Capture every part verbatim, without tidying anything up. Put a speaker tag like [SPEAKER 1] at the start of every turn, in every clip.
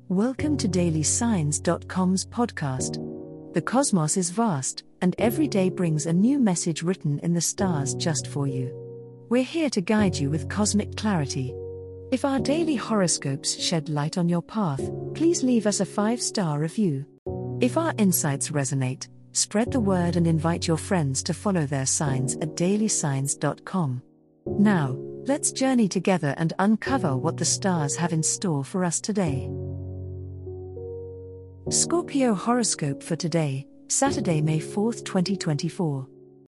[SPEAKER 1] Welcome to daily signs dot com's podcast. The cosmos is vast, and every day brings a new message written in the stars just for you. We're here to guide you with cosmic clarity. If our daily horoscopes shed light on your path, please leave us a five-star review. If our insights resonate, spread the word and invite your friends to follow their signs at daily signs dot com. Now, let's journey together and uncover what the stars have in store for us today. Scorpio horoscope for today, Saturday, May fourth, twenty twenty-four.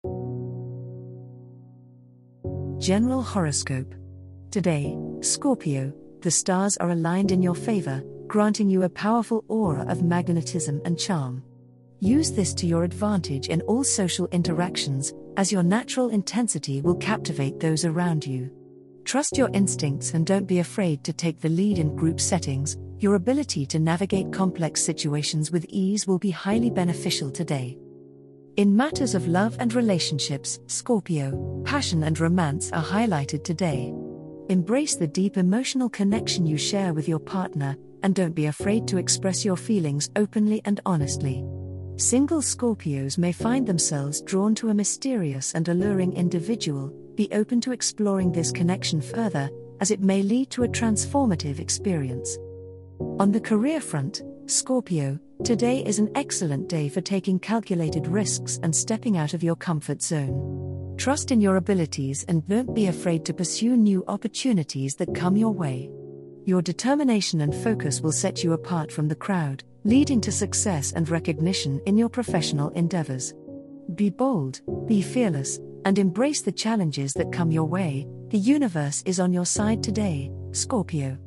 [SPEAKER 1] General horoscope. Today, Scorpio, the stars are aligned in your favor, granting you a powerful aura of magnetism and charm. Use this to your advantage in all social interactions, as your natural intensity will captivate those around you. Trust your instincts and don't be afraid to take the lead in group settings. Your ability to navigate complex situations with ease will be highly beneficial today. In matters of love and relationships, Scorpio, passion and romance are highlighted today. Embrace the deep emotional connection you share with your partner, and don't be afraid to express your feelings openly and honestly. Single Scorpios may find themselves drawn to a mysterious and alluring individual. Be open to exploring this connection further, as it may lead to a transformative experience. On the career front, Scorpio, today is an excellent day for taking calculated risks and stepping out of your comfort zone. Trust in your abilities and don't be afraid to pursue new opportunities that come your way. Your determination and focus will set you apart from the crowd, leading to success and recognition in your professional endeavors. Be bold, be fearless, and embrace the challenges that come your way. The universe is on your side today, Scorpio.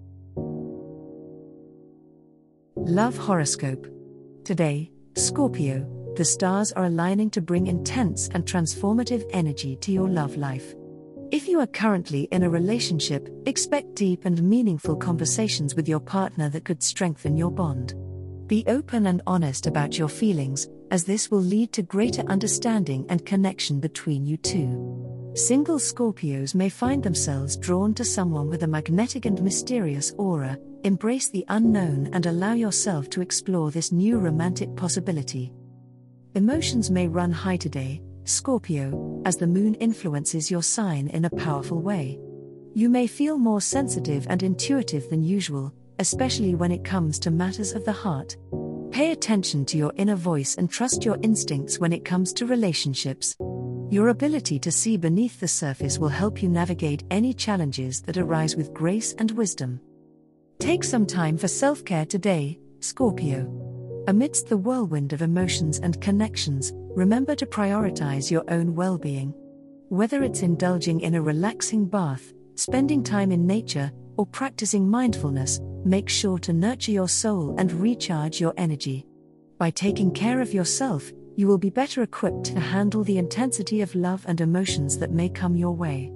[SPEAKER 1] Love horoscope. Today, Scorpio, the stars are aligning to bring intense and transformative energy to your love life. If you are currently in a relationship, expect deep and meaningful conversations with your partner that could strengthen your bond. Be open and honest about your feelings, as this will lead to greater understanding and connection between you two. Single Scorpios may find themselves drawn to someone with a magnetic and mysterious aura. Embrace the unknown and allow yourself to explore this new romantic possibility. Emotions may run high today, Scorpio, as the moon influences your sign in a powerful way. You may feel more sensitive and intuitive than usual, especially when it comes to matters of the heart. Pay attention to your inner voice and trust your instincts when it comes to relationships. Your ability to see beneath the surface will help you navigate any challenges that arise with grace and wisdom. Take some time for self-care today, Scorpio. Amidst the whirlwind of emotions and connections, remember to prioritize your own well-being. Whether it's indulging in a relaxing bath, spending time in nature, or practicing mindfulness, make sure to nurture your soul and recharge your energy. By taking care of yourself, you will be better equipped to handle the intensity of love and emotions that may come your way.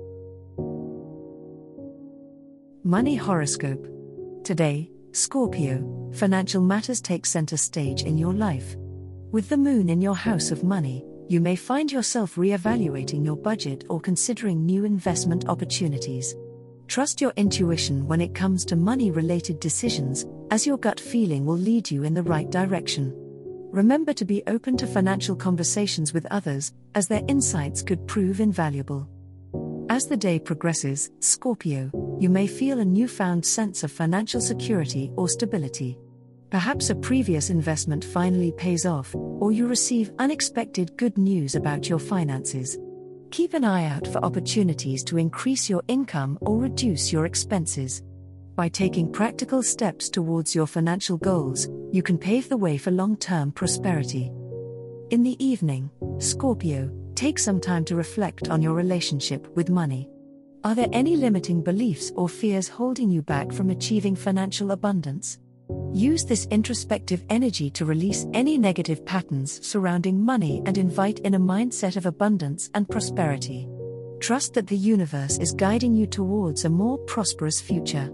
[SPEAKER 1] Money horoscope. Today, Scorpio, financial matters take center stage in your life. With the moon in your house of money, you may find yourself re-evaluating your budget or considering new investment opportunities. Trust your intuition when it comes to money-related decisions, as your gut feeling will lead you in the right direction. Remember to be open to financial conversations with others, as their insights could prove invaluable. As the day progresses, Scorpio, you may feel a newfound sense of financial security or stability. Perhaps a previous investment finally pays off, or you receive unexpected good news about your finances. Keep an eye out for opportunities to increase your income or reduce your expenses. By taking practical steps towards your financial goals, you can pave the way for long-term prosperity. In the evening, Scorpio, take some time to reflect on your relationship with money. Are there any limiting beliefs or fears holding you back from achieving financial abundance? Use this introspective energy to release any negative patterns surrounding money and invite in a mindset of abundance and prosperity. Trust that the universe is guiding you towards a more prosperous future.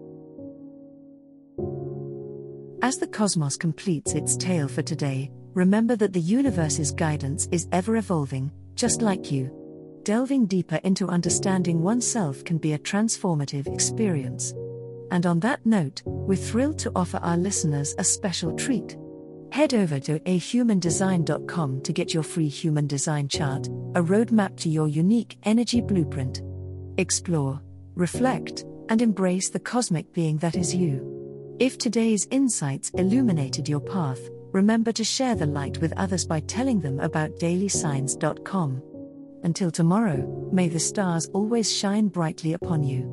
[SPEAKER 1] As the cosmos completes its tale for today, remember that the universe's guidance is ever evolving, just like you. Delving deeper into understanding oneself can be a transformative experience. And on that note, we're thrilled to offer our listeners a special treat. Head over to a human design dot com to get your free human design chart, a roadmap to your unique energy blueprint. Explore, reflect, and embrace the cosmic being that is you. If today's insights illuminated your path, remember to share the light with others by telling them about daily signs dot com. Until tomorrow, may the stars always shine brightly upon you.